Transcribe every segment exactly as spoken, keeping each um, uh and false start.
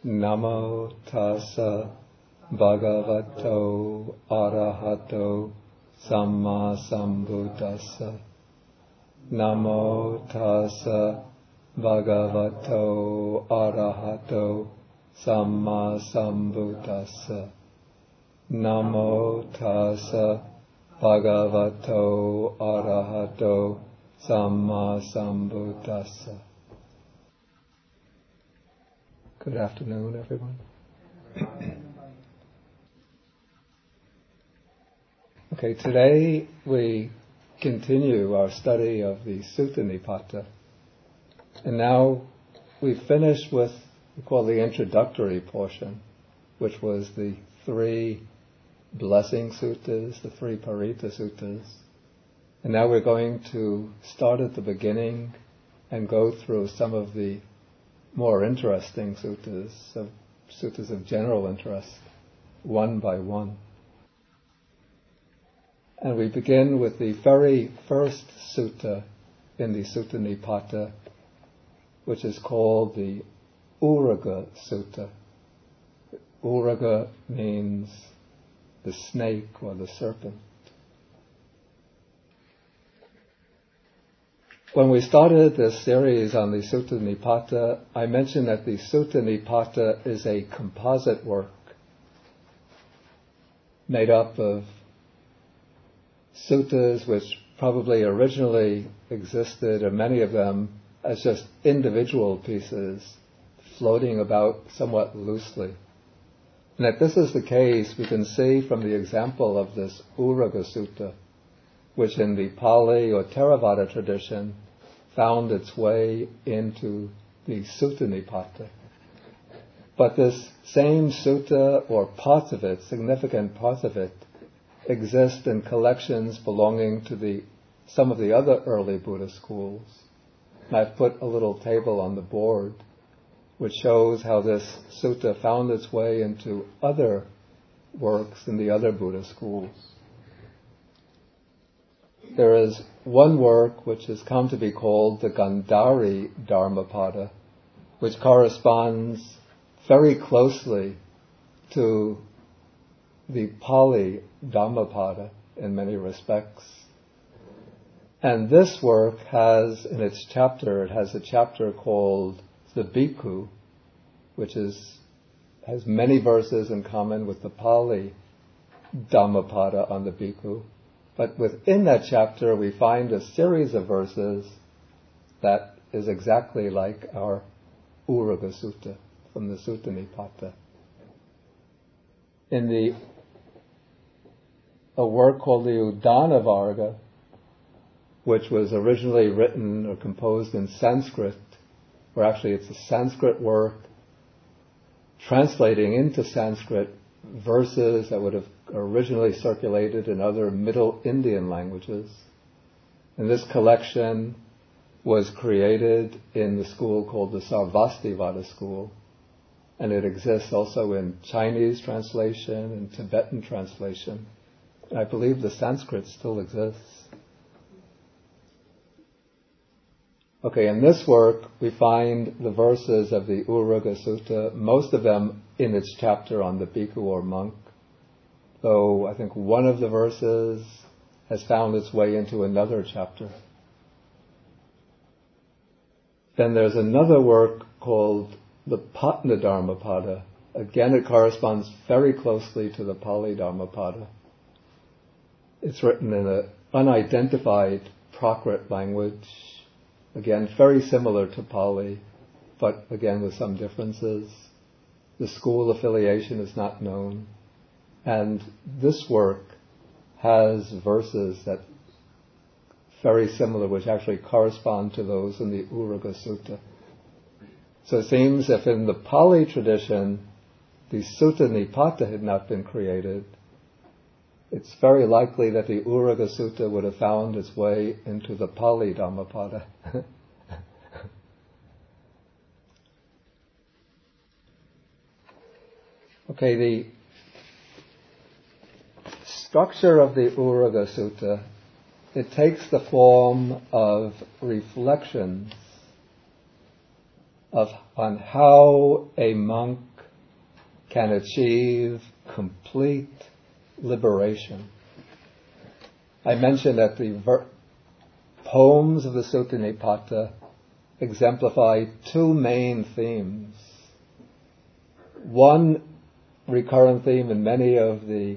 Namo tassa bhagavato arahato samma sambuddhassa. Namo tassa bhagavato arahato samma sambuddhassa. Namo tassa bhagavato arahato samma sambuddhassa. Good afternoon, everyone. Okay, today we continue our study of the Sutta Nipata. And now we've finished with what we call the introductory portion, which was the three blessing suttas, the three Parita suttas. And now we're going to start at the beginning and go through some of the more interesting suttas, of suttas of general interest, one by one. And we begin with the very first sutta in the Sutta Nipata, which is called the Uraga Sutta. Uraga means the snake or the serpent. When we started this series on the Sutta Nipata, I mentioned that the Sutta Nipata is a composite work made up of suttas which probably originally existed, or many of them, as just individual pieces floating about somewhat loosely. And if this is the case, we can see from the example of this Uraga Sutta, which in the Pali or Theravada tradition found its way into the Sutta Nipata. But this same sutta, or parts of it, significant parts of it, exist in collections belonging to the some of the other early Buddhist schools. And I've put a little table on the board which shows how this sutta found its way into other works in the other Buddhist schools. There is one work which has come to be called the Gandhari Dharmapada, which corresponds very closely to the Pali Dhammapada in many respects. And this work has, in its chapter, it has a chapter called the Bhikkhu, which is has many verses in common with the Pali Dhammapada on the Bhikkhu. But within that chapter we find a series of verses that is exactly like our Uraga Sutta from the Sutta Nipata. In the a work called the Udana Varga, which was originally written or composed in Sanskrit, or actually it's a Sanskrit work translating into Sanskrit verses that would have originally circulated in other Middle Indian languages. And this collection was created in the school called the Sarvastivada school, and it exists also in Chinese translation and Tibetan translation. And I believe the Sanskrit still exists. Okay, in this work we find the verses of the Uraga Sutta, most of them in its chapter on the bhikkhu or monk, though I think one of the verses has found its way into another chapter. Then there's another work called the Patna Dharmapada. Again, it corresponds very closely to the Pali Dharmapada. It's written in an unidentified Prakrit language, again very similar to Pali, but again with some differences. The school affiliation is not known. And this work has verses that very similar, which actually correspond to those in the Uraga Sutta. So it seems if in the Pali tradition the Sutta Nipata had not been created, it's very likely that the Uraga Sutta would have found its way into the Pali Dhammapada. Okay, the structure of the Uraga Sutta, it takes the form of reflections of on how a monk can achieve complete liberation. I mentioned that the ver- poems of the Sutta Nipata exemplify two main themes. One recurrent theme in many of the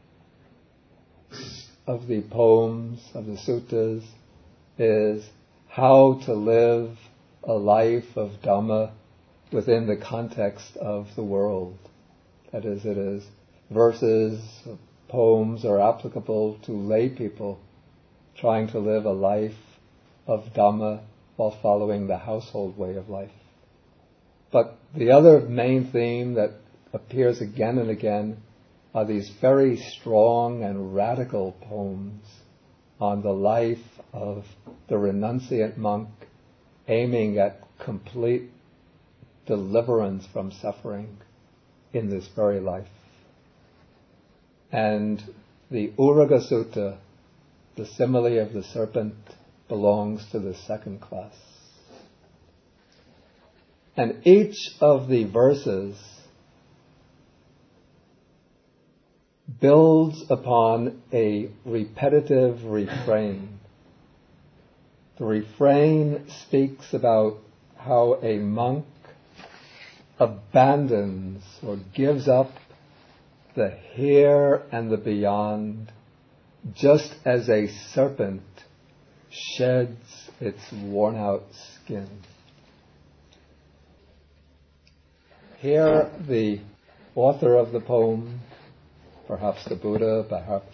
of the poems of the suttas is how to live a life of Dhamma within the context of the world. That is, it is verses, poems are applicable to lay people trying to live a life of Dhamma while following the household way of life. But the other main theme that appears again and again are these very strong and radical poems on the life of the renunciant monk aiming at complete deliverance from suffering in this very life. And the Uraga Sutta, the simile of the serpent, belongs to the second class. And each of the verses builds upon a repetitive refrain. The refrain speaks about how a monk abandons or gives up the here and the beyond, just as a serpent sheds its worn-out skin. Here, the author of the poem, perhaps the Buddha, perhaps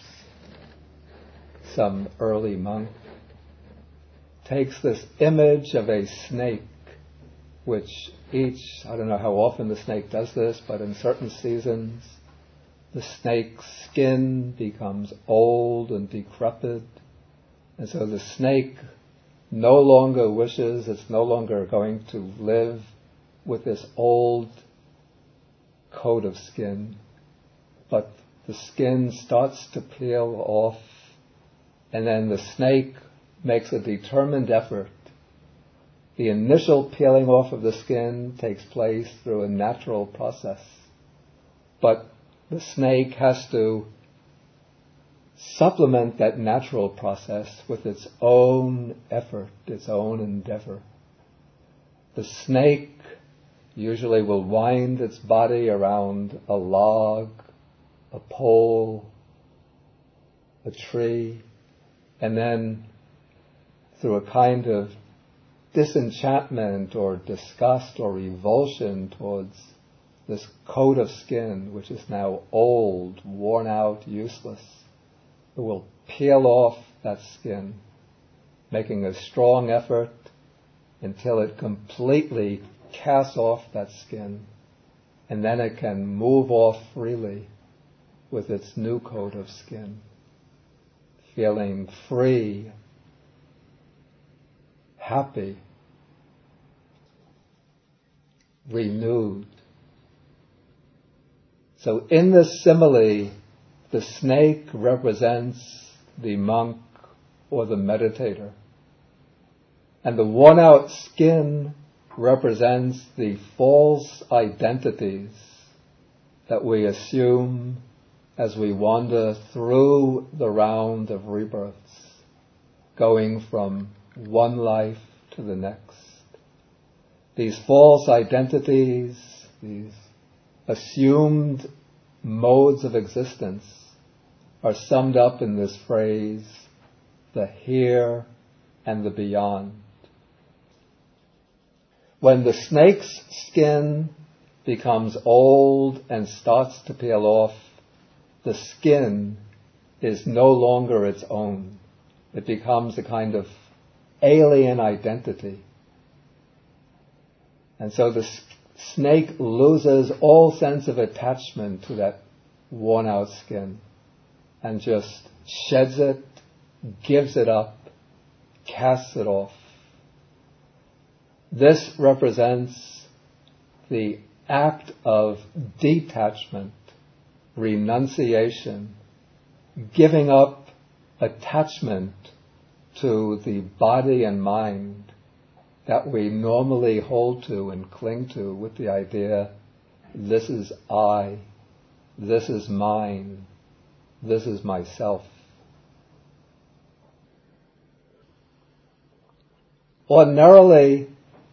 some early monk, takes this image of a snake, which each, I don't know how often the snake does this, but in certain seasons, the snake's skin becomes old and decrepit, and so the snake no longer wishes, it's no longer going to live with this old coat of skin, but the skin starts to peel off, and then the snake makes a determined effort. The initial peeling off of the skin takes place through a natural process, but the snake has to supplement that natural process with its own effort, its own endeavor. The snake usually will wind its body around a log, a pole, a tree, and then through a kind of disenchantment or disgust or revulsion towards this coat of skin, which is now old, worn out, useless, it will peel off that skin, making a strong effort until it completely casts off that skin, and then it can move off freely with its new coat of skin, feeling free, happy, renewed. So in this simile, the snake represents the monk or the meditator, and the worn-out skin represents the false identities that we assume as we wander through the round of rebirths, going from one life to the next. These false identities, these assumed modes of existence, are summed up in this phrase, the here and the beyond. When the snake's skin becomes old and starts to peel off, the skin is no longer its own. It becomes a kind of alien identity. And so the snake loses all sense of attachment to that worn-out skin and just sheds it, gives it up, casts it off. This represents the act of detachment, renunciation, giving up attachment to the body and mind that we normally hold to and cling to with the idea this is I, this is mine, this is myself. Ordinarily,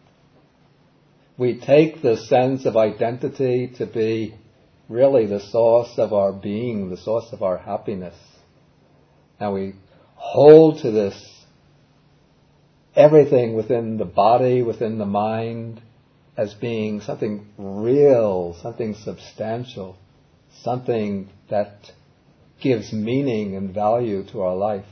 we take the sense of identity to be really the source of our being, the source of our happiness. And we hold to this, everything within the body, within the mind, as being something real, something substantial, something that gives meaning and value to our life.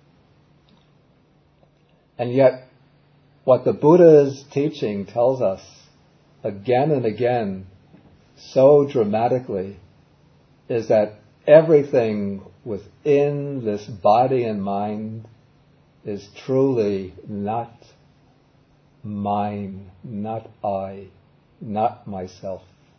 And yet, what the Buddha's teaching tells us again and again, so dramatically, is that everything within this body and mind is truly not mine, not I, not myself.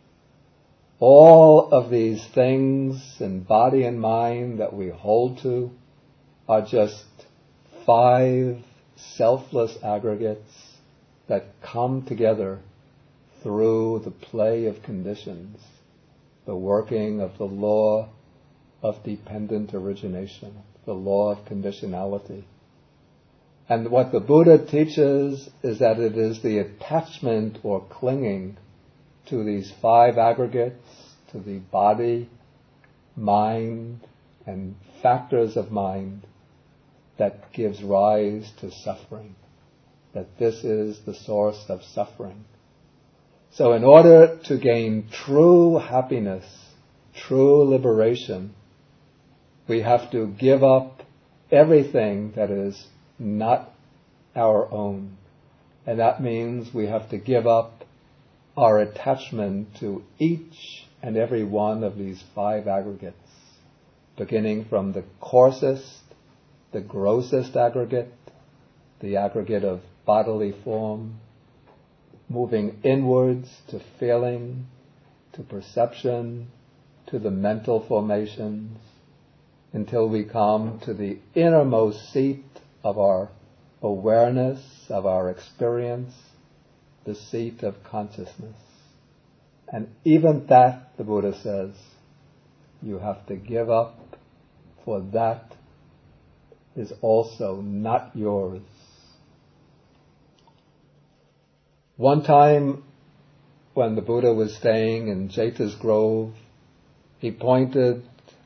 All of these things in body and mind that we hold to are just five selfless aggregates that come together through the play of conditions, the working of the law of dependent origination, the law of conditionality. And what the Buddha teaches is that it is the attachment or clinging to these five aggregates, to the body, mind, and factors of mind, that gives rise to suffering, that this is the source of suffering. So in order to gain true happiness, true liberation, we have to give up everything that is not our own. And that means we have to give up our attachment to each and every one of these five aggregates, beginning from the coarsest, the grossest aggregate, the aggregate of bodily form, moving inwards to feeling, to perception, to the mental formations, until we come to the innermost seat of our awareness, of our experience, the seat of consciousness. And even that, the Buddha says, you have to give up, for that is also not yours. One time, when the Buddha was staying in Jeta's Grove, he pointed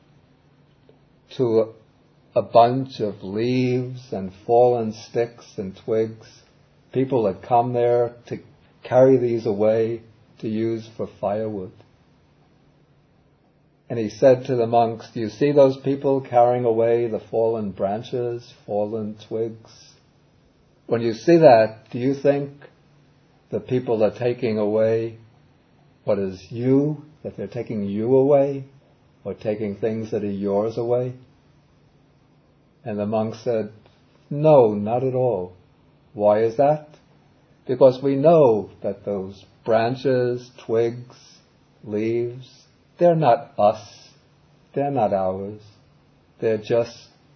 to a, a bunch of leaves and fallen sticks and twigs. People had come there to carry these away to use for firewood. And he said to the monks, do you see those people carrying away the fallen branches, fallen twigs? When you see that, do you think the people are taking away what is you, that they're taking you away, or taking things that are yours away? And the monk said, no, not at all. Why is that? Because we know that those branches, twigs, leaves, they're not us, they're not ours, they're just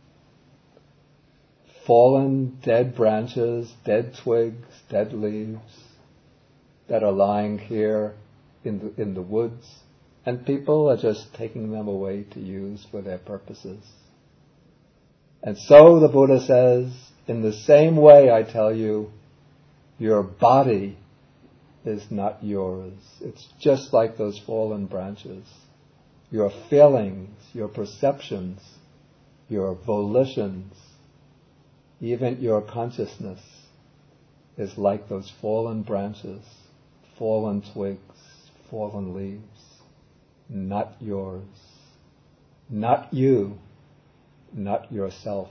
fallen, dead branches, dead twigs, dead leaves that are lying here in the, in the woods, and people are just taking them away to use for their purposes. And so the Buddha says, in the same way I tell you, your body is not yours. It's just like those fallen branches. Your feelings, your perceptions, your volitions, even your consciousness is like those fallen branches, fallen twigs, fallen leaves. Not yours. Not you. Not yourself.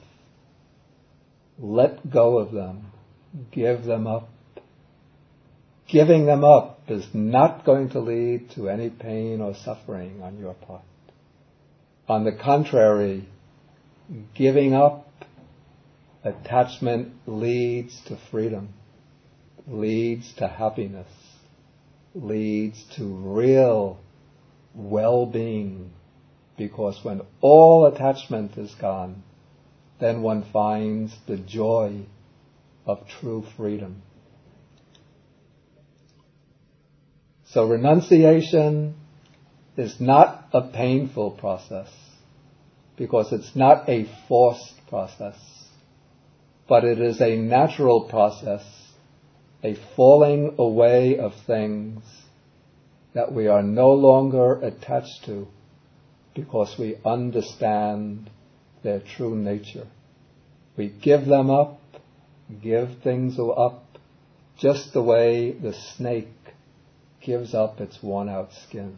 Let go of them. Give them up. Giving them up is not going to lead to any pain or suffering on your part. On the contrary, giving up attachment leads to freedom, leads to happiness, leads to real well-being, because when all attachment is gone, then one finds the joy of true freedom. So renunciation is not a painful process because it's not a forced process, but it is a natural process, a falling away of things that we are no longer attached to because we understand their true nature. We give them up, give things up, just the way the snake gives up its worn-out skin.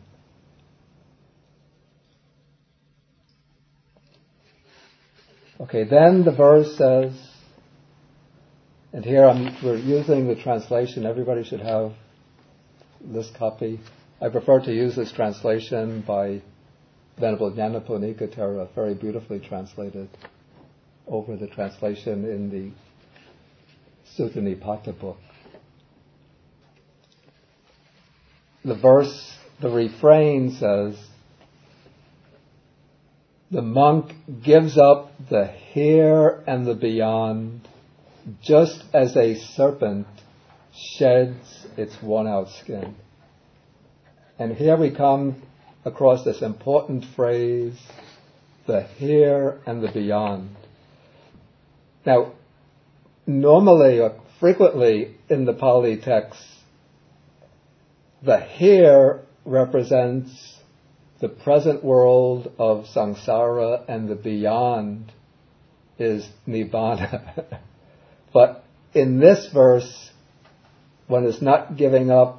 Okay, then the verse says, and here I'm, we're using the translation, everybody should have this copy. I prefer to use this translation by Venerable Nyanaponika Thera, very beautifully translated over the translation in the Sutta Nipata book. The verse, the refrain says, the monk gives up the here and the beyond just as a serpent sheds its worn-out skin. And here we come across this important phrase, the here and the beyond. Now, normally or frequently in the Pali text, the here represents the present world of samsara and the beyond is nibbana. But in this verse, one is not giving up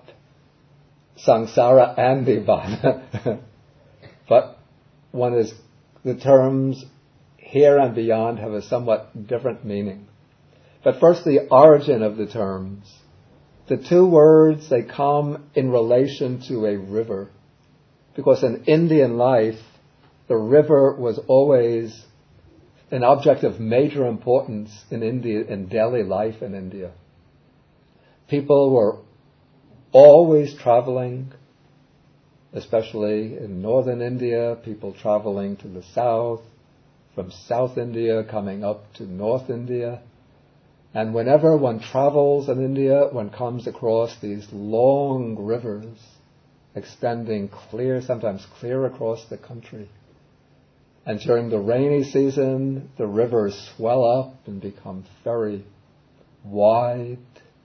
samsara and nibbana, but one is, the terms here and beyond have a somewhat different meaning. But first, the origin of the terms. The two words, they come in relation to a river. Because in Indian life, the river was always an object of major importance in India, in daily life in India. People were always traveling, especially in northern India, people traveling to the south, from South India coming up to North India. And whenever one travels in India, one comes across these long rivers extending clear, sometimes clear across the country. And during the rainy season, the rivers swell up and become very wide.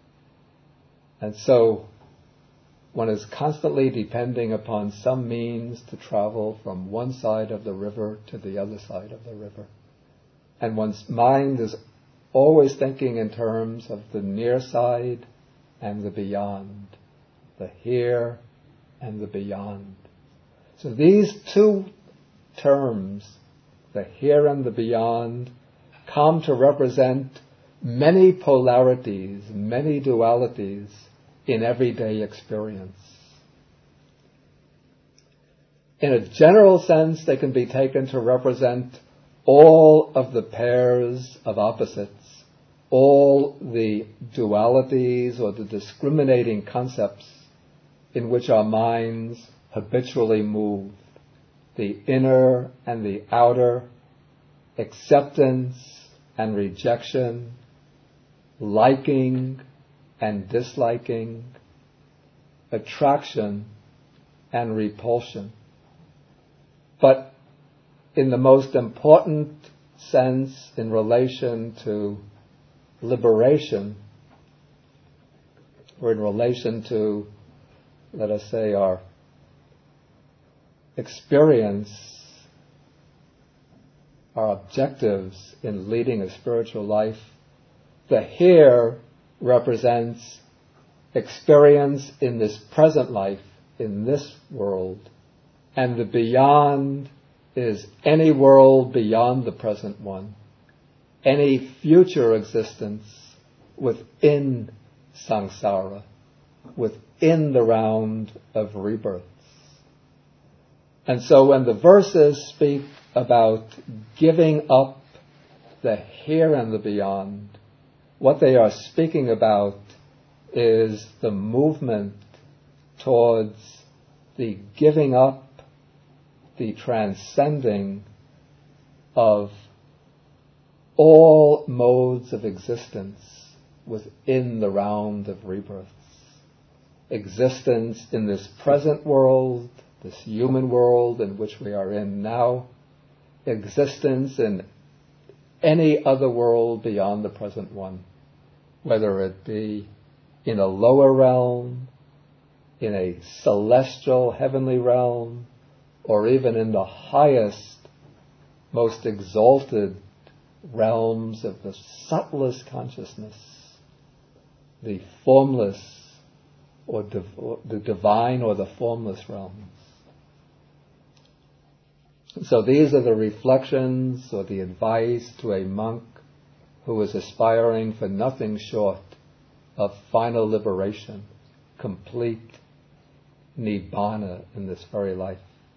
And so one is constantly depending upon some means to travel from one side of the river to the other side of the river. And one's mind is always thinking in terms of the near side and the beyond, the here and the beyond. So these two terms, the here and the beyond, come to represent many polarities, many dualities in everyday experience. In a general sense, they can be taken to represent all of the pairs of opposites, all the dualities or the discriminating concepts in which our minds habitually move, the inner and the outer, acceptance and rejection, liking and disliking, attraction and repulsion. But in the most important sense, in relation to liberation, or in relation to, let us say, our experience, our objectives in leading a spiritual life, the here represents experience in this present life, in this world, and the beyond is any world beyond the present one, any future existence within samsara, within the round of rebirths. And so when the verses speak about giving up the here and the beyond, what they are speaking about is the movement towards the giving up, the transcending of all modes of existence within the round of rebirths. existence in this present world, this human world in which we are in now, existence in any other world beyond the present one, whether it be in a lower realm, in a celestial heavenly realm, or even in the highest, most exalted realms of the subtlest consciousness, the formless or div- the divine or the formless realms. So these are the reflections or the advice to a monk who is aspiring for nothing short of final liberation, complete nibbana in this very life.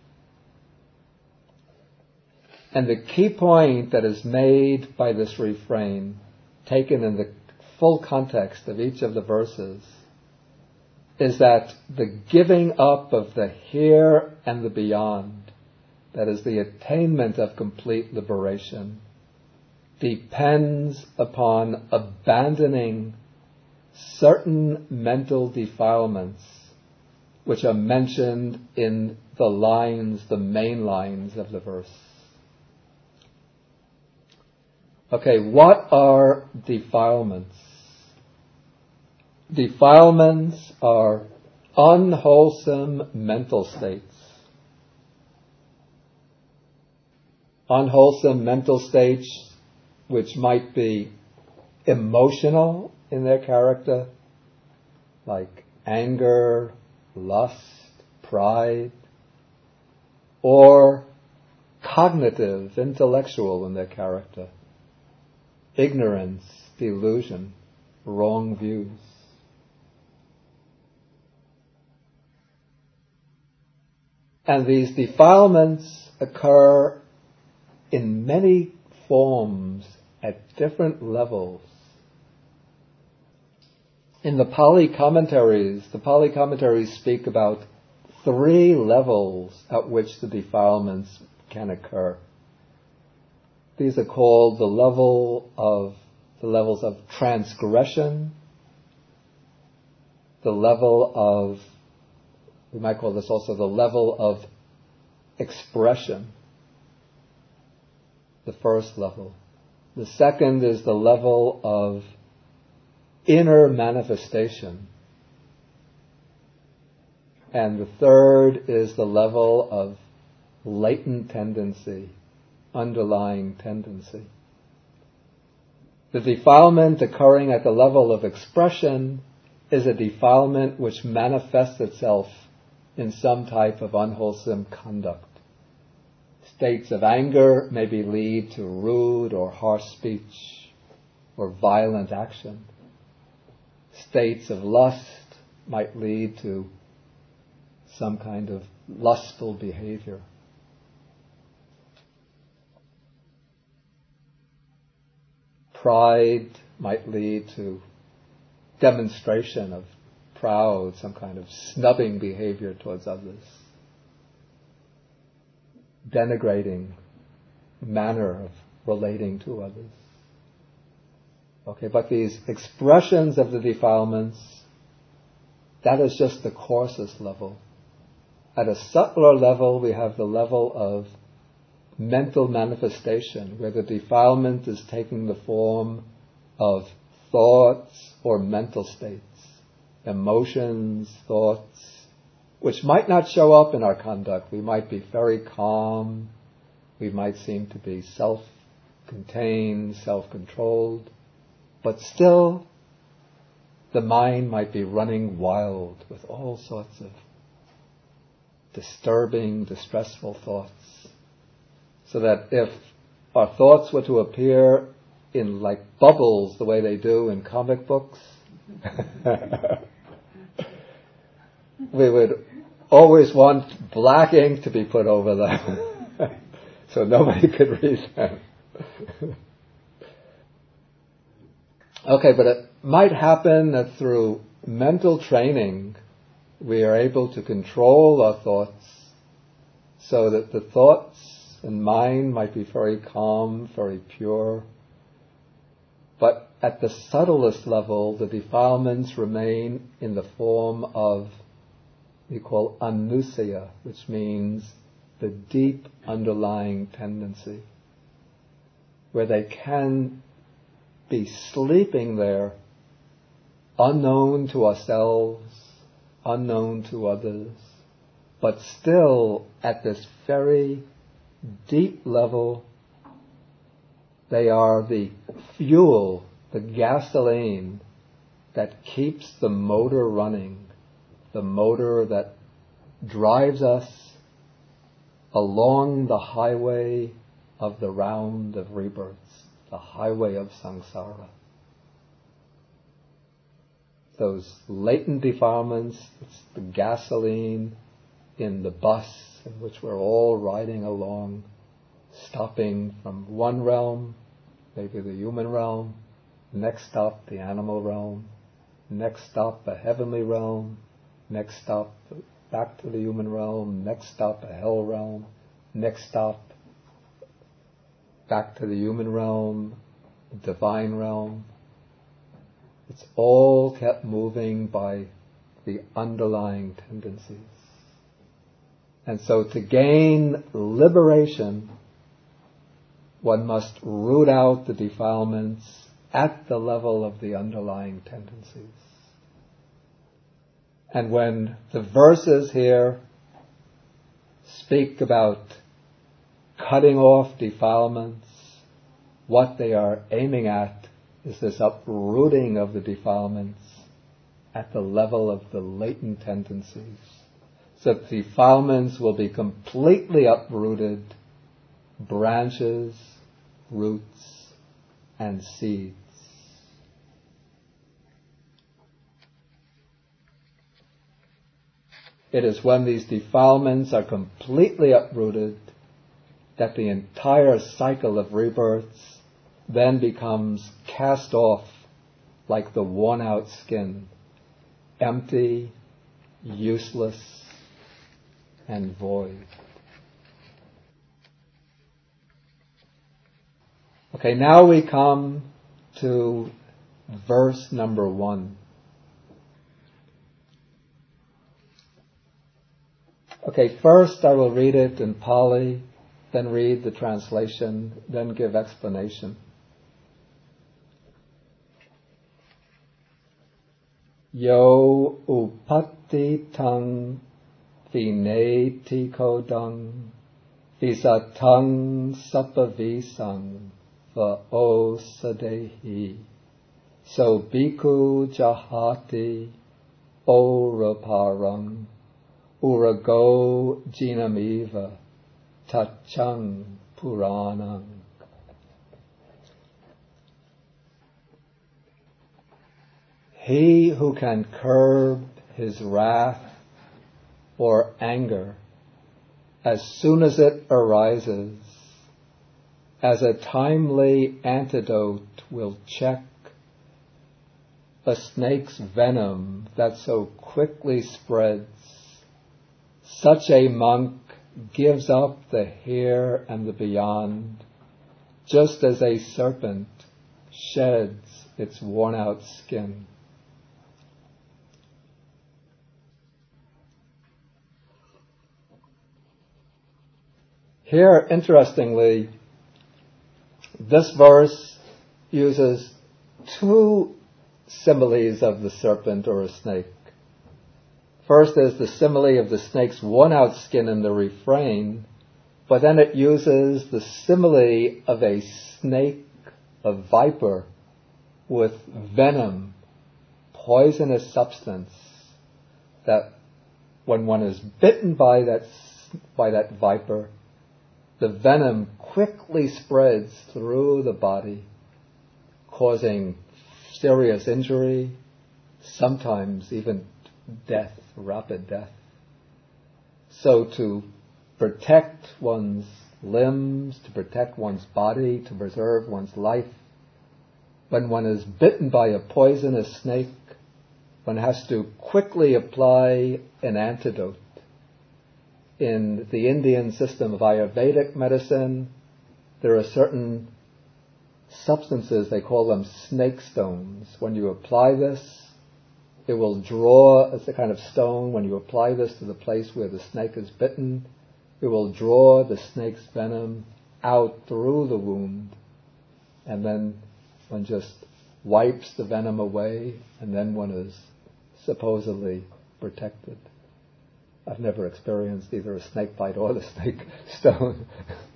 And the key point that is made by this refrain, taken in the full context of each of the verses, is that the giving up of the here and the beyond, that is the attainment of complete liberation, depends upon abandoning certain mental defilements which are mentioned in the lines, the main lines of the verse. Okay, what are defilements? Defilements are unwholesome mental states. Unwholesome mental states which might be emotional in their character, like anger, lust, pride, or cognitive, intellectual in their character, ignorance, delusion, wrong views. And these defilements occur in many forms at different levels. In the Pali commentaries, the Pali commentaries speak about three levels at which the defilements can occur. These are called the level of the levels of transgression, the level of, we might call this also the level of expression, the first level. The second is the level of inner manifestation. And the third is the level of latent tendency, underlying tendency. The defilement occurring at the level of expression is a defilement which manifests itself in some type of unwholesome conduct. States of anger maybe lead to rude or harsh speech or violent action. States of lust might lead to some kind of lustful behavior. Pride might lead to demonstration of proud, some kind of snubbing behavior towards others. Denigrating manner of relating to others. Okay, but these expressions of the defilements, that is just the coarsest level. At a subtler level, we have the level of mental manifestation, where the defilement is taking the form of thoughts or mental states, emotions, thoughts, which might not show up in our conduct. We might be very calm, we might seem to be self-contained, self-controlled, but still the mind might be running wild with all sorts of disturbing, distressful thoughts. So that if our thoughts were to appear in like bubbles the way they do in comic books, we would always want black ink to be put over them so nobody could read them. Okay, but it might happen that through mental training we are able to control our thoughts so that the thoughts and mind might be very calm, very pure. But at the subtlest level, the defilements remain in the form of we call anusaya, which means the deep underlying tendency, where they can be sleeping there, unknown to ourselves, unknown to others, but still at this very deep level, they are the fuel, the gasoline that keeps the motor running, the motor that drives us along the highway of the round of rebirths, the highway of samsara. Those latent defilements, it's the gasoline in the bus in which we're all riding along, stopping from one realm, maybe the human realm, next stop the animal realm, next stop the heavenly realm, next stop back to the human realm, next stop a hell realm, next stop back to the human realm, divine realm. It's all kept moving by the underlying tendencies. And so to gain liberation, one must root out the defilements at the level of the underlying tendencies. And when the verses here speak about cutting off defilements, what they are aiming at is this uprooting of the defilements at the level of the latent tendencies. So the defilements will be completely uprooted, branches, roots, and seeds. It is when these defilements are completely uprooted that the entire cycle of rebirths then becomes cast off like the worn-out skin, empty, useless, and void. Okay, now we come to verse number one. Okay, first I will read it in Pali, then read the translation, then give explanation. Yo upatti tang vineti kodang visatang sapavisang va o sadehi so bhikkhu jahati oraparang urago jinamiva tachang puranang. He who can curb his wrath or anger as soon as it arises, as a timely antidote will check a snake's venom that so quickly spreads, such a monk gives up the here and the beyond, just as a serpent sheds its worn-out skin. Here, interestingly, this verse uses two similes of the serpent or a snake. First is the simile of the snake's worn-out skin in the refrain, but then it uses the simile of a snake, a viper, with venom, poisonous substance, that when one is bitten by that by that viper, the venom quickly spreads through the body, causing serious injury, sometimes even death, rapid death. So to protect one's limbs, to protect one's body, to preserve one's life, when one is bitten by a poisonous snake, one has to quickly apply an antidote. In the Indian system of Ayurvedic medicine, there are certain substances, they call them snake stones. When you apply this, it will draw, as a kind of stone, when you apply this to the place where the snake is bitten, it will draw the snake's venom out through the wound, and then one just wipes the venom away, and then one is supposedly protected. I've never experienced either a snake bite or the snake stone.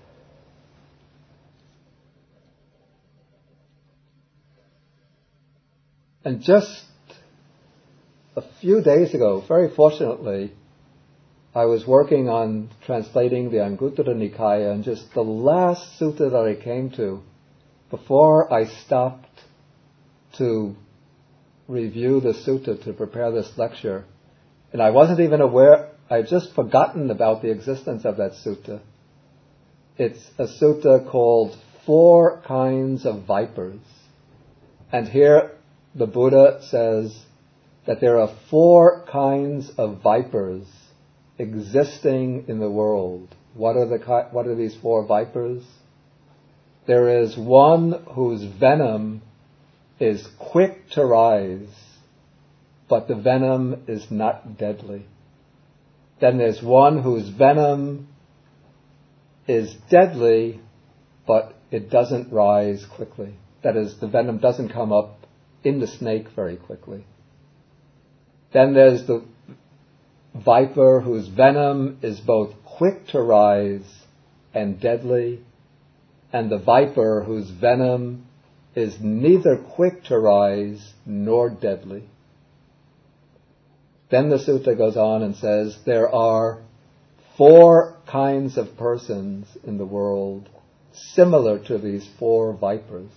And just a few days ago, very fortunately, I was working on translating the Anguttara Nikaya, and just the last sutta that I came to, before I stopped to review the sutta to prepare this lecture, and I wasn't even aware, I'd just forgotten about the existence of that sutta. It's a sutta called Four Kinds of Vipers. And here the Buddha says that there are four kinds of vipers existing in the world. What are the what are these four vipers? There is one whose venom is quick to rise, but the venom is not deadly. Then there's one whose venom is deadly, but it doesn't rise quickly. That is, the venom doesn't come up in the snake very quickly. Then there's the viper whose venom is both quick to rise and deadly, and the viper whose venom is neither quick to rise nor deadly. Then the sutta goes on and says there are four kinds of persons in the world similar to these four vipers.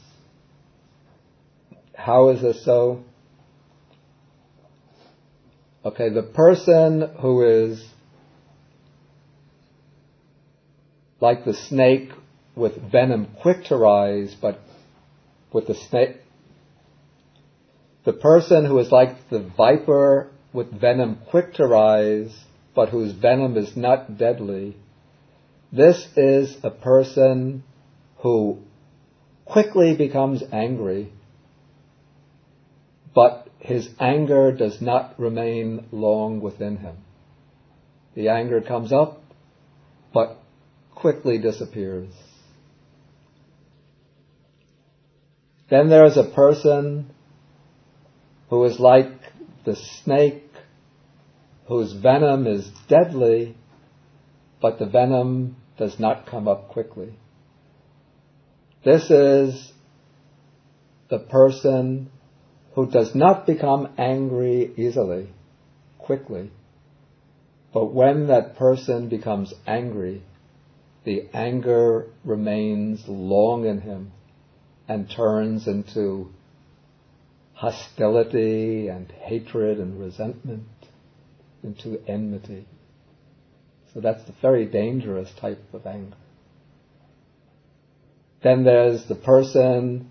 How is this so? Okay, the person who is like the snake with venom quick to rise, but with the snake, the person who is like the viper with venom quick to rise, but whose venom is not deadly, this is a person who quickly becomes angry, but his anger does not remain long within him. The anger comes up, but quickly disappears. Then there is a person who is like the snake, whose venom is deadly, but the venom does not come up quickly. This is the person who does not become angry easily, quickly. But when that person becomes angry, the anger remains long in him and turns into hostility and hatred and resentment, into enmity. So that's the very dangerous type of anger. Then there's the person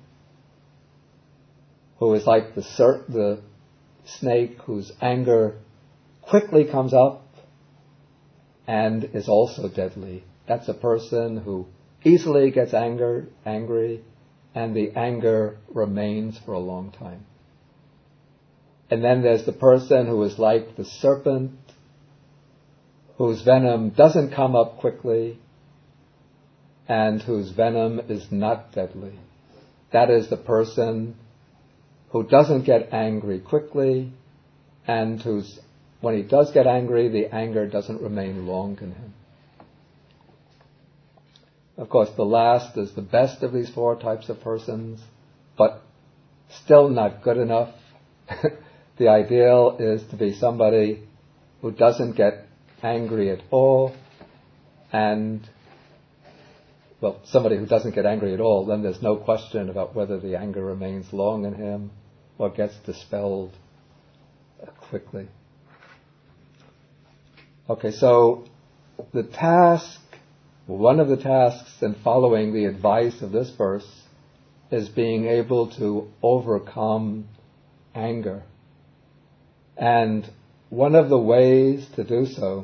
who is like the, ser- the snake whose anger quickly comes up and is also deadly. That's a person who easily gets anger, angry, and the anger remains for a long time. And then there's the person who is like the serpent, whose venom doesn't come up quickly, and whose venom is not deadly. That is the person who doesn't get angry quickly, and whose, when he does get angry, the anger doesn't remain long in him. Of course, the last is the best of these four types of persons, but still not good enough. The ideal is to be somebody who doesn't get angry at all, and, well, somebody who doesn't get angry at all, then there's no question about whether the anger remains long in him or gets dispelled quickly. Okay, so the task, one of the tasks in following the advice of this verse is being able to overcome anger. And one of the ways to do so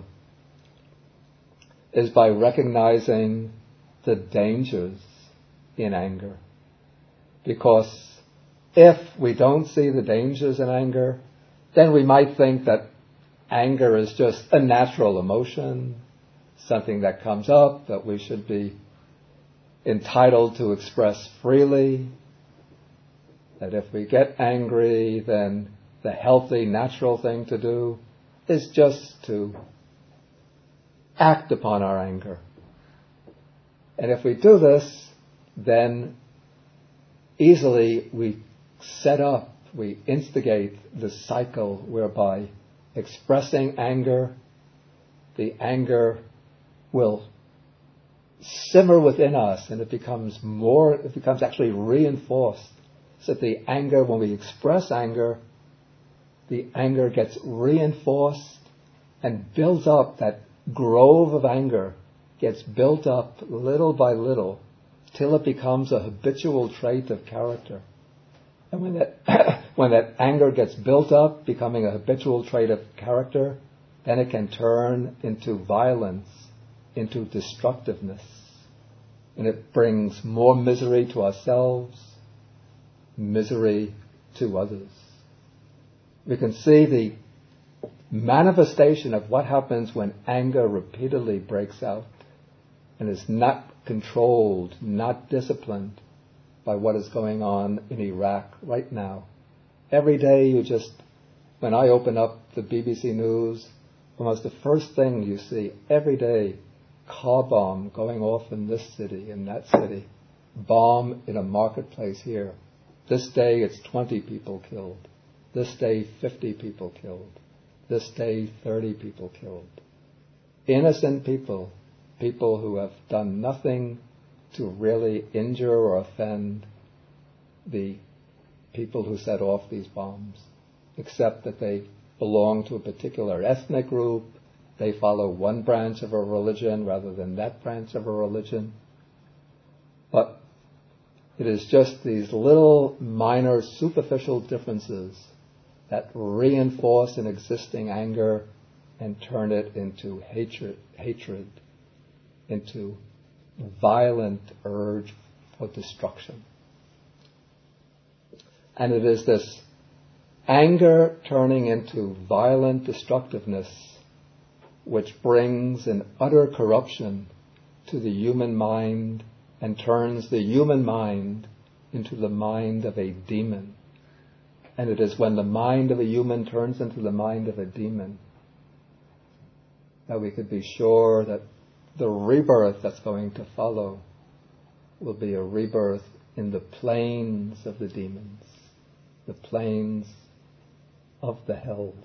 is by recognizing the dangers in anger. Because if we don't see the dangers in anger, then we might think that anger is just a natural emotion, something that comes up that we should be entitled to express freely, that if we get angry, then the healthy, natural thing to do is just to act upon our anger. And if we do this, then easily we set up, we instigate the cycle whereby expressing anger, the anger will simmer within us, and it becomes more, it becomes actually reinforced. So that the anger, when we express anger, the anger gets reinforced and builds up. That grove of anger gets built up little by little till it becomes a habitual trait of character. And when that when that anger gets built up, becoming a habitual trait of character, then it can turn into violence, into destructiveness. And it brings more misery to ourselves, misery to others. We can see the manifestation of what happens when anger repeatedly breaks out and is not controlled, not disciplined by what is going on in Iraq right now. Every day you just, when I open up the B B C News, almost the first thing you see every day, car bomb going off in this city, in that city, bomb in a marketplace here. This day it's twenty people killed. This day fifty people killed. This day thirty people killed. Innocent people, people who have done nothing to really injure or offend the people who set off these bombs, except that they belong to a particular ethnic group, they follow one branch of a religion rather than that branch of a religion. But it is just these little minor superficial differences that reinforce an existing anger and turn it into hatred, hatred, into violent urge for destruction. And it is this anger turning into violent destructiveness which brings an utter corruption to the human mind and turns the human mind into the mind of a demon. And it is when the mind of a human turns into the mind of a demon that we could be sure that the rebirth that's going to follow will be a rebirth in the plains of the demons, the plains of the hells.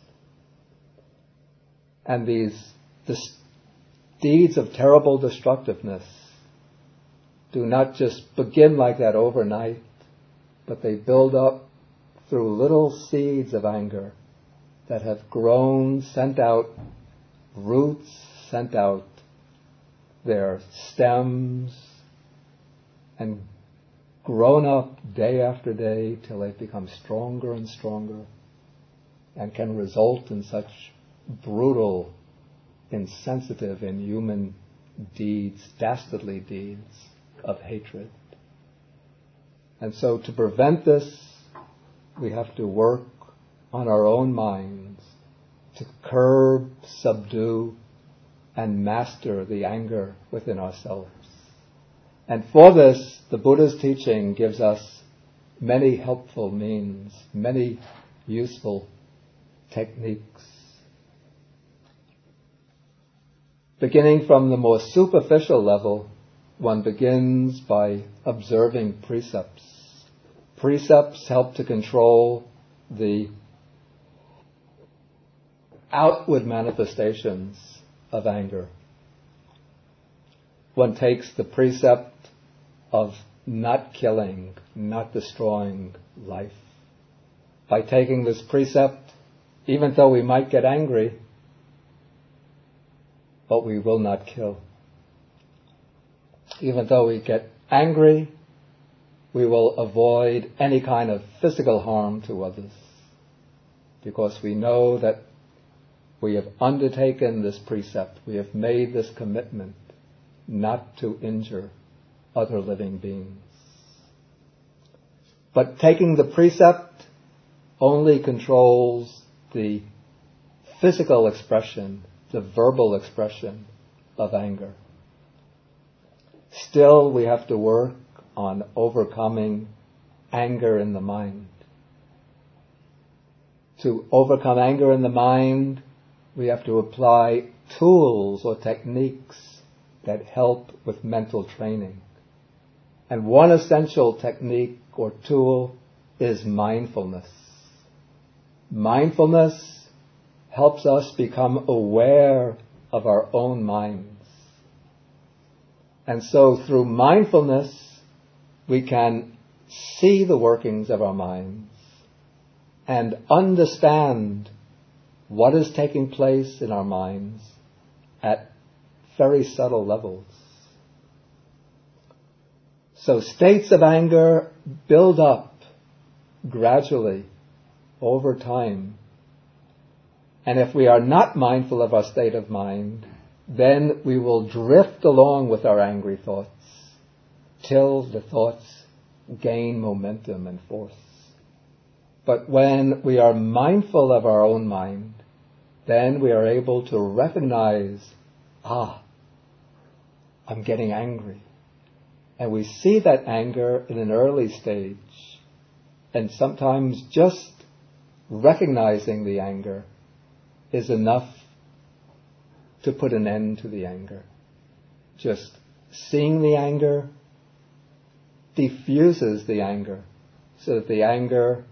And these this deeds of terrible destructiveness do not just begin like that overnight, but they build up through little seeds of anger that have grown, sent out roots, sent out their stems, and grown up day after day till they become stronger and stronger and can result in such brutal, insensitive, inhuman deeds, dastardly deeds of hatred. And so to prevent this, we have to work on our own minds to curb, subdue, and master the anger within ourselves. And for this, the Buddha's teaching gives us many helpful means, many useful techniques. Beginning from the more superficial level, one begins by observing precepts. Precepts help to control the outward manifestations of anger. One takes the precept of not killing, not destroying life. By taking this precept, even though we might get angry, but we will not kill. Even though we get angry, we will avoid any kind of physical harm to others, because we know that we have undertaken this precept, we have made this commitment not to injure other living beings. But taking the precept only controls the physical expression, the verbal expression of anger. Still, we have to work on overcoming anger in the mind. To overcome anger in the mind, we have to apply tools or techniques that help with mental training. And one essential technique or tool is mindfulness. Mindfulness helps us become aware of our own minds. And so through mindfulness, we can see the workings of our minds and understand what is taking place in our minds at very subtle levels. So states of anger build up gradually over time. And if we are not mindful of our state of mind, then we will drift along with our angry thoughts till the thoughts gain momentum and force. But when we are mindful of our own mind, then we are able to recognize, ah, I'm getting angry. And we see that anger in an early stage. And sometimes just recognizing the anger is enough to put an end to the anger. Just seeing the anger diffuses the anger so that the anger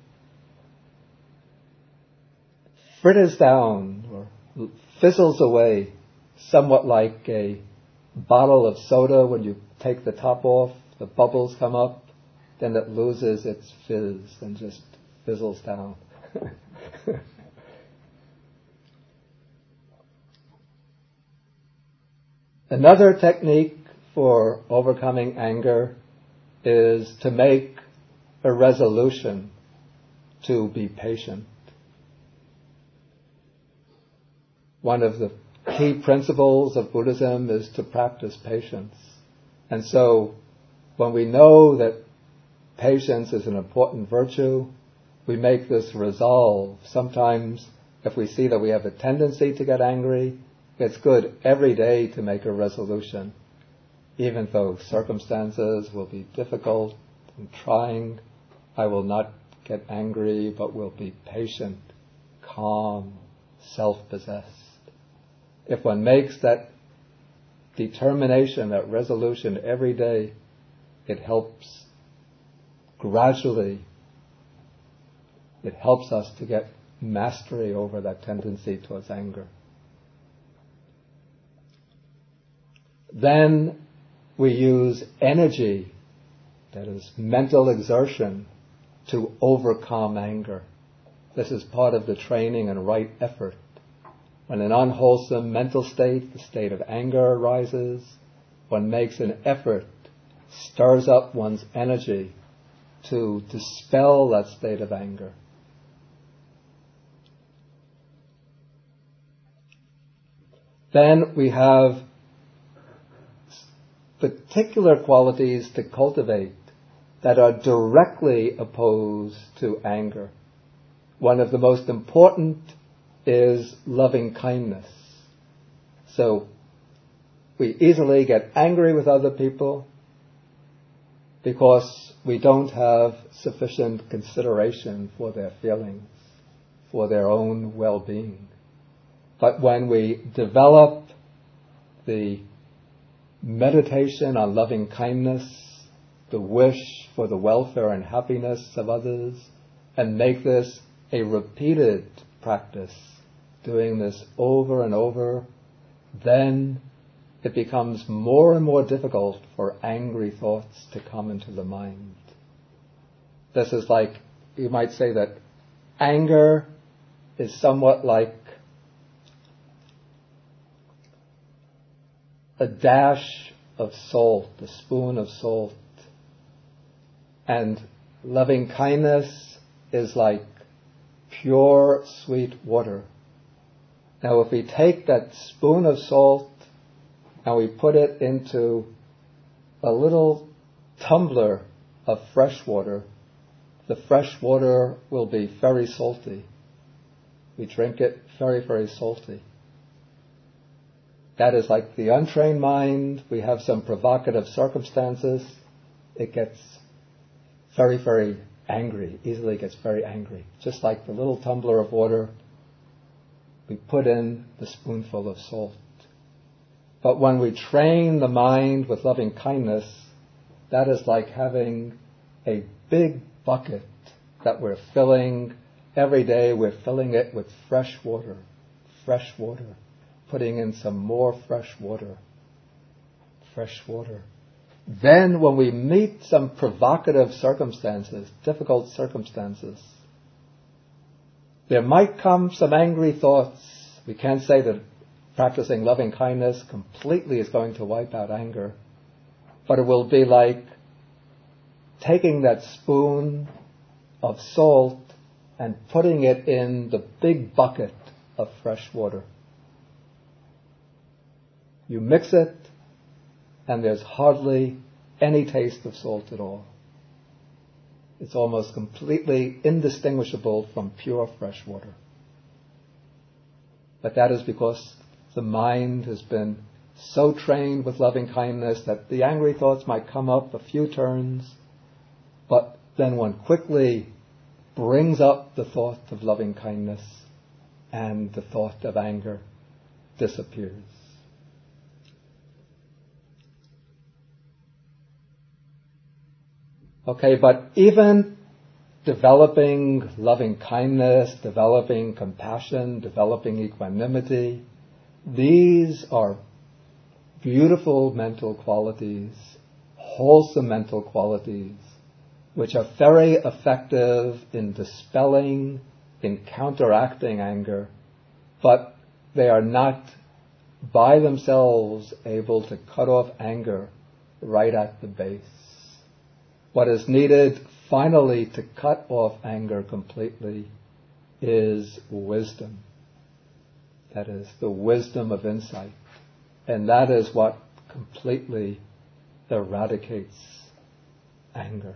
fritters down or fizzles away, somewhat like a bottle of soda. When you take the top off, the bubbles come up, then it loses its fizz and just fizzles down. Another technique for overcoming anger is to make a resolution to be patient. One of the key principles of Buddhism is to practice patience. And so when we know that patience is an important virtue, we make this resolve. Sometimes if we see that we have a tendency to get angry, it's good every day to make a resolution. Even though circumstances will be difficult and trying, I will not get angry, but will be patient, calm, self-possessed. If one makes that determination, that resolution every day, it helps gradually, it helps us to get mastery over that tendency towards anger. Then we use energy, that is mental exertion, to overcome anger. This is part of the training and right effort. When an unwholesome mental state, the state of anger, arises, one makes an effort, stirs up one's energy to dispel that state of anger. Then we have particular qualities to cultivate that are directly opposed to anger. One of the most important is loving kindness. So we easily get angry with other people because we don't have sufficient consideration for their feelings, for their own well-being. But when we develop the meditation on loving kindness, the wish for the welfare and happiness of others, and make this a repeated practice, doing this over and over, then it becomes more and more difficult for angry thoughts to come into the mind. This is like, you might say that anger is somewhat like a dash of salt, a spoon of salt. And loving kindness is like pure, sweet water. Now if we take that spoon of salt and we put it into a little tumbler of fresh water, the fresh water will be very salty. We drink it very, very salty. That is like the untrained mind. We have some provocative circumstances. It gets very, very angry, easily gets very angry. Just like the little tumbler of water, we put in the spoonful of salt. But when we train the mind with loving kindness, that is like having a big bucket that we're filling every day. We're filling it with fresh water, fresh water, putting in some more fresh water, fresh water. Then when we meet some provocative circumstances, difficult circumstances, there might come some angry thoughts. We can't say that practicing loving kindness completely is going to wipe out anger, but it will be like taking that spoon of salt and putting it in the big bucket of fresh water. You mix it, and there's hardly any taste of salt at all. It's almost completely indistinguishable from pure fresh water. But that is because the mind has been so trained with loving kindness that the angry thoughts might come up a few turns, but then one quickly brings up the thought of loving kindness, and the thought of anger disappears. Okay, but even developing loving kindness, developing compassion, developing equanimity, these are beautiful mental qualities, wholesome mental qualities, which are very effective in dispelling, in counteracting anger, but they are not by themselves able to cut off anger right at the base. What is needed finally to cut off anger completely is wisdom. That is the wisdom of insight. And that is what completely eradicates anger.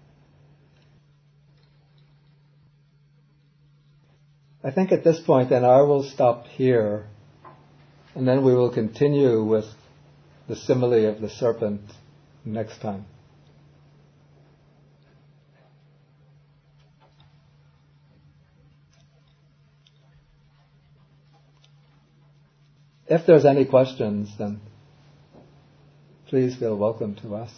I think at this point then I will stop here, and then we will continue with the simile of the serpent next time. If there's any questions, then please feel welcome to ask.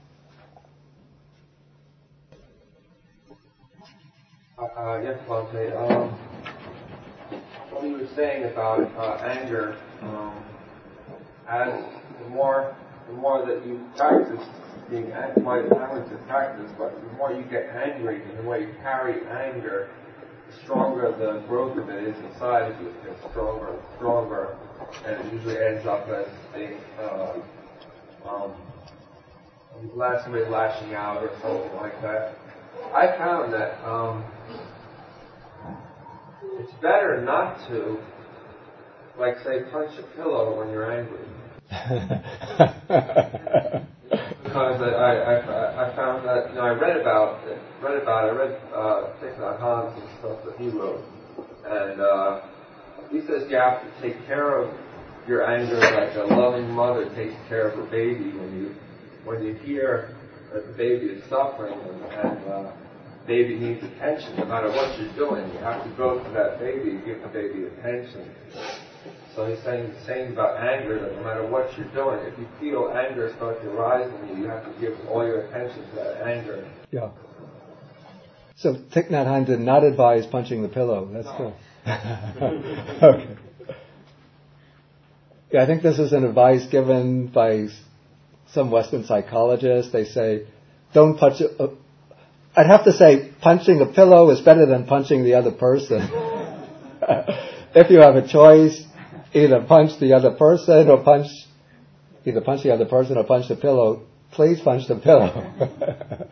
Uh, yes, Bhante. Um, what you were saying about uh, anger, um, as the more the more that you practice being angry, well, it's not only to practice, but the more you get angry and the more you carry anger, the stronger the growth of it is inside of you. It gets stronger and stronger, and it usually ends up as being uh, um, somebody lashing out or something like that. I found that um, it's better not to, like, say, punch a pillow when you're angry. Because I, I, I, I found that, you know, I read about it, read about it, I read uh, Thich Nhat Hanh and stuff that he wrote, and uh, he says you have to take care of your anger like a loving mother takes care of her baby. When you when you hear that the baby is suffering and, and uh, baby needs attention, no matter what you're doing, you have to go to that baby and give the baby attention. So he's saying the same about anger, that no matter what you're doing, if you feel anger start to rise in you, you have to give all your attention to that anger. Yeah. So Thich Nhat Hanh did not advise punching the pillow. That's no. Cool. Okay. Yeah, I think this is an advice given by some Western psychologists. They say, don't punch it. Uh, I'd have to say punching a pillow is better than punching the other person. If you have a choice, either punch the other person or punch, either punch the other person or punch the pillow, please punch the pillow.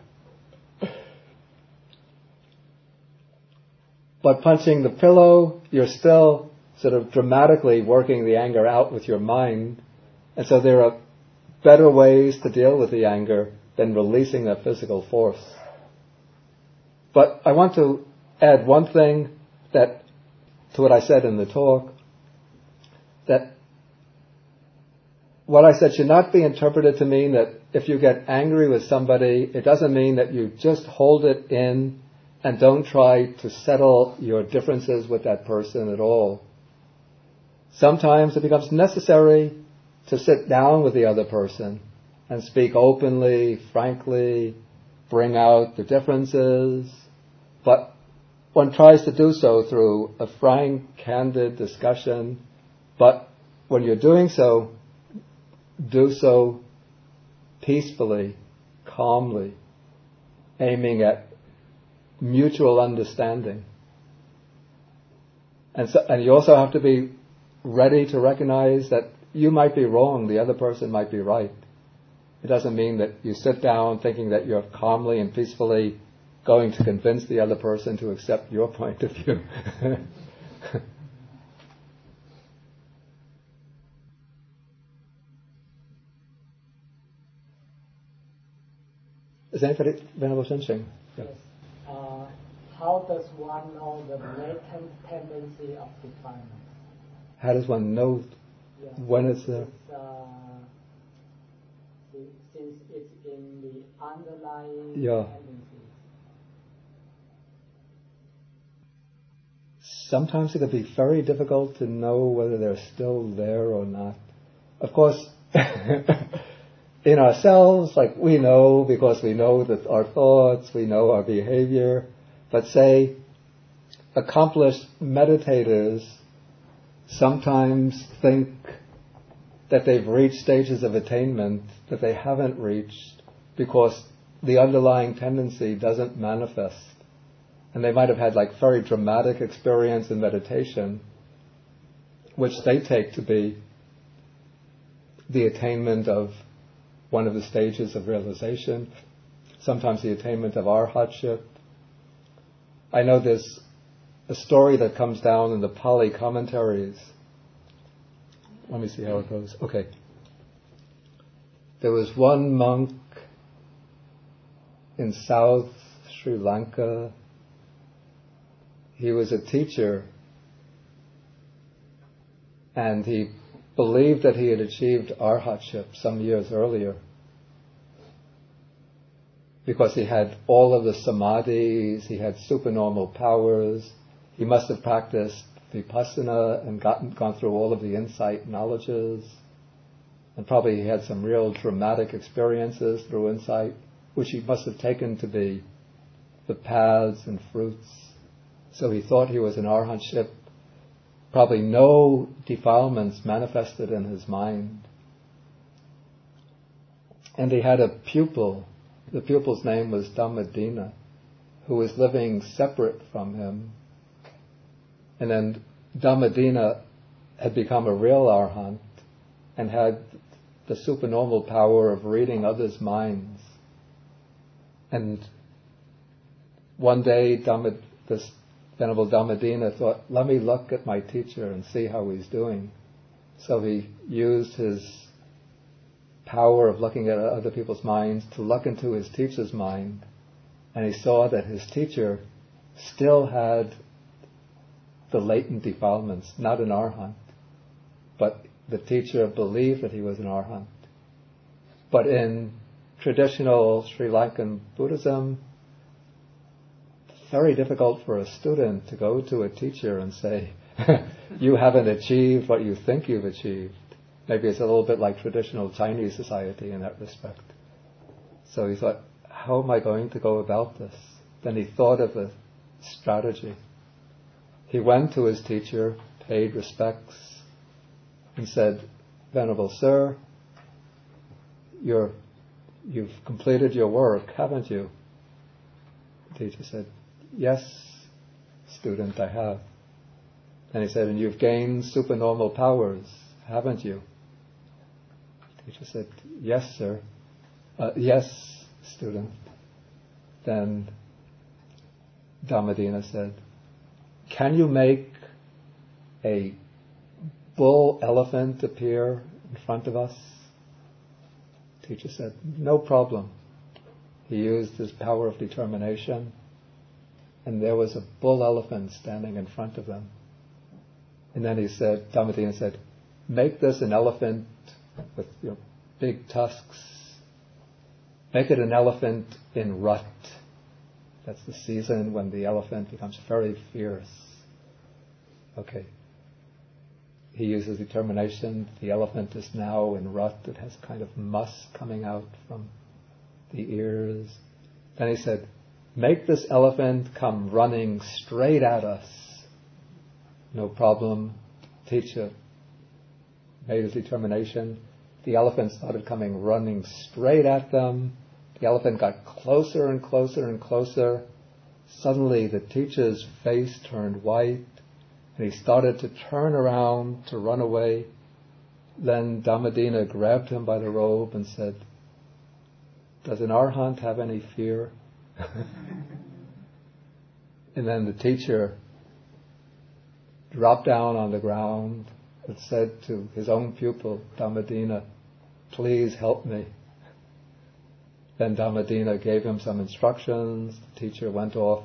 But punching the pillow, you're still sort of dramatically working the anger out with your mind. And so there are better ways to deal with the anger than releasing that physical force. But I want to add one thing that to what I said in the talk, that what I said should not be interpreted to mean that if you get angry with somebody, it doesn't mean that you just hold it in and don't try to settle your differences with that person at all. Sometimes it becomes necessary to sit down with the other person and speak openly, frankly, bring out the differences, but one tries to do so through a frank, candid discussion, but when you're doing so, do so peacefully, calmly, aiming at mutual understanding. And so, and you also have to be ready to recognize that you might be wrong, the other person might be right. It doesn't mean that you sit down thinking that you're calmly and peacefully going to convince the other person to accept your point of view. Is anybody, Venerable Shensheng? Yeah. Yes. Uh, how does one know the latent tendency of defilement? How does one know yeah. when it's there? It's, uh, since it's in the underlying yeah. tendencies. Sometimes it can be very difficult to know whether they're still there or not. Of course, in ourselves, like we know because we know that our thoughts, we know our behavior, but say accomplished meditators sometimes think that they've reached stages of attainment that they haven't reached because the underlying tendency doesn't manifest. And they might have had like very dramatic experience in meditation, which they take to be the attainment of one of the stages of realization, sometimes the attainment of arhatship. I know there's a story that comes down in the Pali commentaries. Let me see how it goes. Okay. There was one monk in South Sri Lanka. He was a teacher, and he believed that he had achieved arhatship some years earlier because he had all of the samadhis, he had supernormal powers, he must have practiced vipassana and gotten, gone through all of the insight knowledges, and probably he had some real dramatic experiences through insight, which he must have taken to be the paths and fruits. So he thought he was in arhatship. Probably no defilements manifested in his mind. And he had a pupil. The pupil's name was Dhammadina, who was living separate from him. And then Dhammadina had become a real arhat and had the supernormal power of reading others' minds. And one day, Dhammad, this Venerable Dhammadina thought, let me look at my teacher and see how he's doing. So he used his power of looking at other people's minds to look into his teacher's mind. And he saw that his teacher still had the latent defilements, not an arhat. But the teacher believed that he was an arhat. But in traditional Sri Lankan Buddhism, very difficult for a student to go to a teacher and say, you haven't achieved what you think you've achieved. Maybe it's a little bit like traditional Chinese society in that respect. So he thought, how am I going to go about this? Then he thought of a strategy. He went to his teacher, paid respects, and said, Venerable Sir, you're, you've completed your work, haven't you? The teacher said, yes, student, I have. And he said, and you've gained supernormal powers, haven't you? The teacher said, yes, sir. Uh, yes, student. Then Dhammadina said, can you make a bull elephant appear in front of us? The teacher said, no problem. He used his power of determination, and there was a bull elephant standing in front of them. And then he said, Dhammadina said, make this an elephant with you know, big tusks. Make it an elephant in rut. That's the season when the elephant becomes very fierce. Okay. He uses determination. The elephant is now in rut. It has kind of musk coming out from the ears. Then he said, make this elephant come running straight at us. No problem. Teacher made his determination. The elephant started coming running straight at them. The elephant got closer and closer and closer. Suddenly the teacher's face turned white and he started to turn around to run away. Then Dhammadina grabbed him by the robe and said, does an arhat have any fear? And then the teacher dropped down on the ground and said to his own pupil, Dhammadina, please help me. Then Dhammadina gave him some instructions. The teacher went off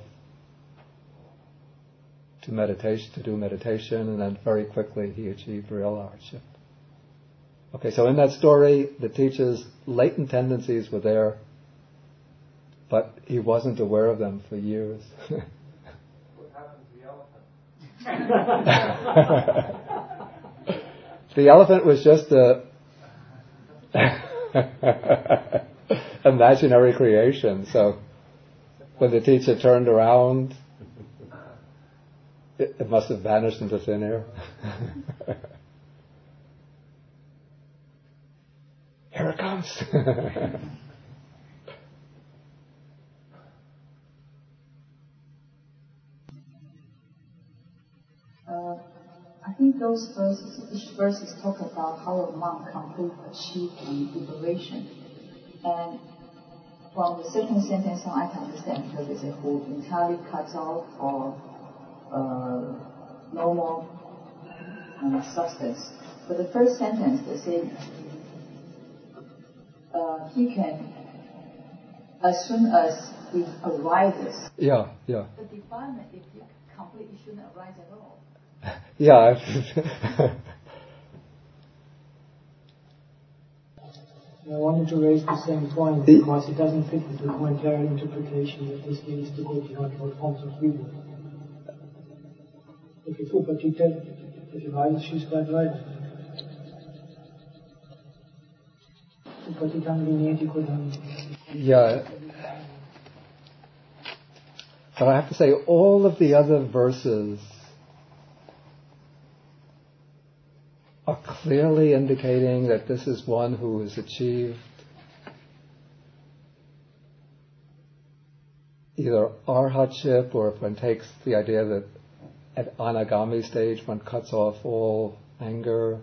to meditation, to do meditation, and then very quickly he achieved real arhatship. Okay, so in that story, the teacher's latent tendencies were there, but he wasn't aware of them for years. What happened to the elephant? The elephant was just a imaginary creation. So when the teacher turned around, it, it must have vanished into thin air. Here it comes. uh, I think those verses, each verses talk about how a monk complete achieve liberation. And from the second sentence on, I can understand because they say who entirely cuts off or uh, no more um, substance. But the first sentence, they say uh, he can, as soon as it arises. Yeah, yeah. The defilement, if you complete, it shouldn't arise at all. Yeah. I wanted to raise the same point because it doesn't fit with the commentary interpretation that this needs to go beyond all forms of rebirth. If it's upatita, if it rises, she's quite right. Upatitam vineti kodam. Yeah. But I have to say, all of the other verses are clearly indicating that this is one who has achieved either arhatship, or if one takes the idea that at anagami stage one cuts off all anger,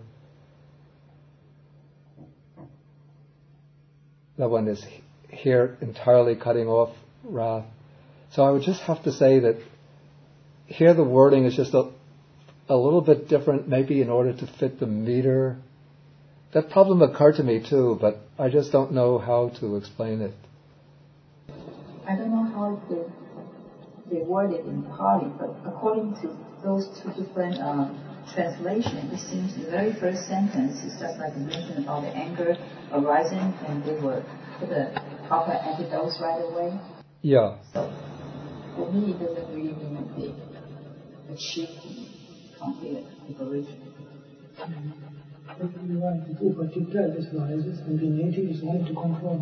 that one is here entirely cutting off wrath. So I would just have to say that here the wording is just a a little bit different, maybe in order to fit the meter. That problem occurred to me too, but I just don't know how to explain it. I don't know how they, they word it in Pali, but according to those two different um, translations, it seems the very first sentence is just like you mentioned about the anger arising, and they were put the proper antidotes right away. Yeah. So for me, it doesn't really mean they achieve complete liberation. If you want to do particular, this rises, and vineti is wanting to control.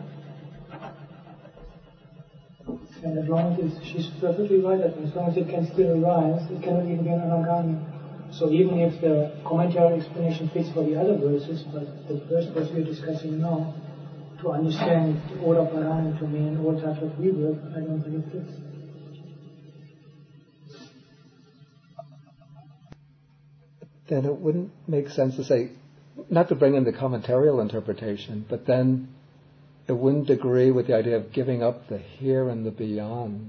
And as long as she's perfectly right, as long as it can still arise, it cannot even be an anagami. So even if the commentary explanation fits for the other verses, but the first verse we are discussing now, to understand Oda Parana to mean all types of rebirth, I don't think it fits. Then it wouldn't make sense to say, not to bring in the commentarial interpretation, but then it wouldn't agree with the idea of giving up the here and the beyond.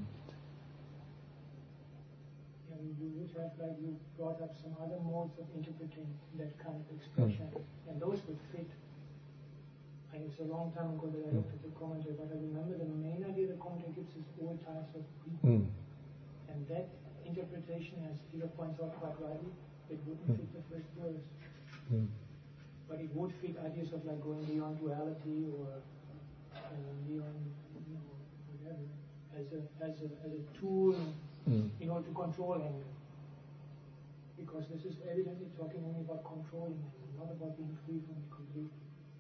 And you would have, like you brought up some other modes of interpreting that kind of expression, mm. and those would fit. And it's a long time ago that I looked mm. at the commentary, but I remember the main idea the commentary gives is all types of people. Mm. And that interpretation, as Peter points out quite rightly, it wouldn't mm. fit the first verse. Mm. But it would fit ideas of like going beyond duality or uh, beyond, you know, whatever, as a as a as a tool Mm. in order to control anger. Because this is evidently talking only about controlling anger, not about being free from it completely.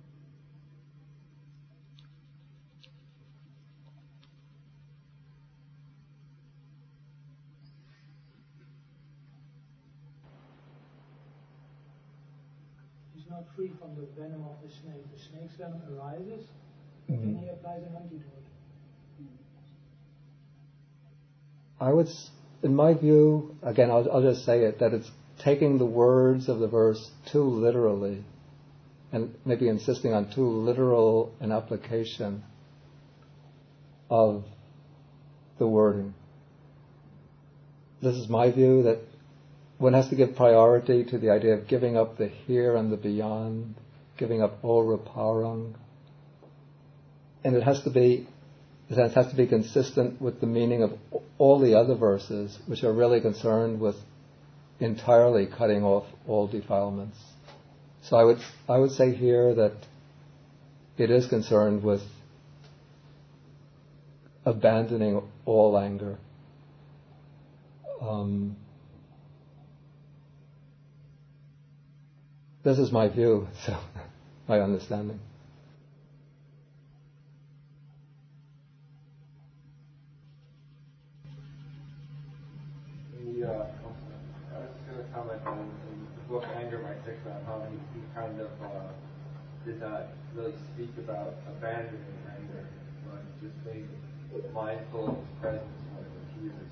He's not free from the venom of the snake. The snake's venom arises, Mm. and he applies an antidote. I would, in my view, again, I'll, I'll just say it, that it's taking the words of the verse too literally, and maybe insisting on too literal an application of the wording. This is my view, that one has to give priority to the idea of giving up the here and the beyond, giving up ora parang, and it has to be, it has to be consistent with the meaning of all the other verses, which are really concerned with entirely cutting off all defilements. So I would I would say here that it is concerned with abandoning all anger. Um, this is my view, so my understanding. The, uh, I was just going to comment on in the book Anger by Thich Nhat Hanh, he, he kind of uh, did not really speak about abandoning anger, but just being mindful of his presence when it appears.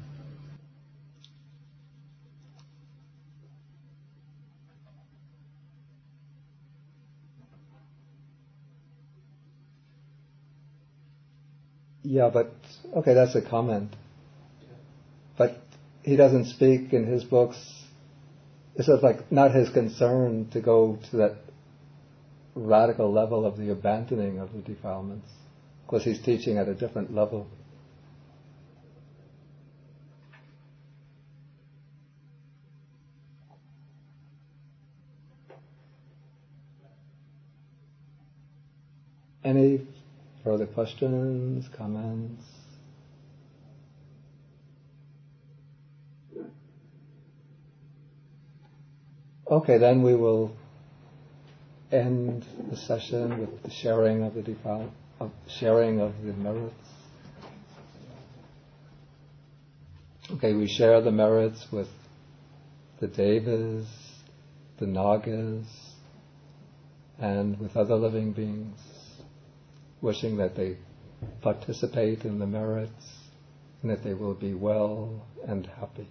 Yeah, but, okay, that's a comment. But he doesn't speak in his books, it's sort of like not his concern to go to that radical level of the abandoning of the defilements. Of course, he's teaching at a different level. Any further questions, comments? Okay, then we will end the session with the sharing of the defile, of sharing of the merits. Okay, we share the merits with the Devas, the Nagas, and with other living beings, wishing that they participate in the merits and that they will be well and happy.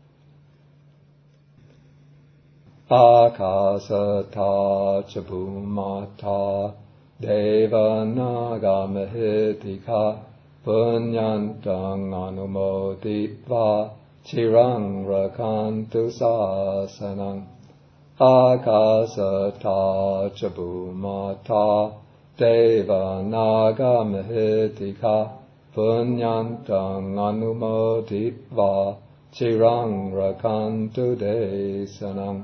Akasata chabhumata devanaga mahitika punyantang anumoditva chirang rakantu sasanang. Akasata chabhumata devanaga mahitika punyantang anumoditva chirang rakantu desanang.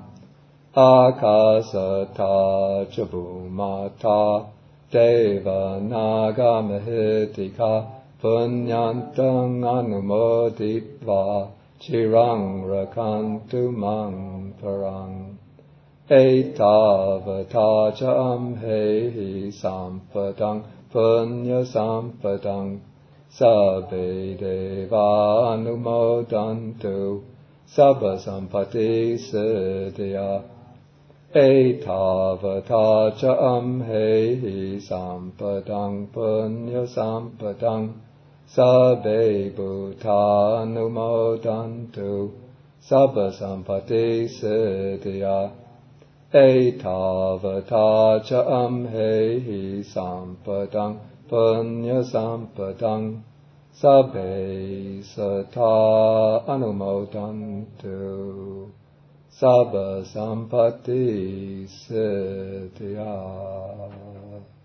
Akasata chabhumata deva naga mahitika punyantang anumoditva chirang rakantu mang parang. Etavata cha amhehi sampadang punya sampadang sabbe deva anumodantu sabba sampati siddhya. Etavata cha amhehi sampadang punya sampadang sabbe bhuta anumodantu sabba sampati siddhya. Etavata cha amhehi sampadang punya sampadang sabbe sata anumodantu sabba sampatti siddhya.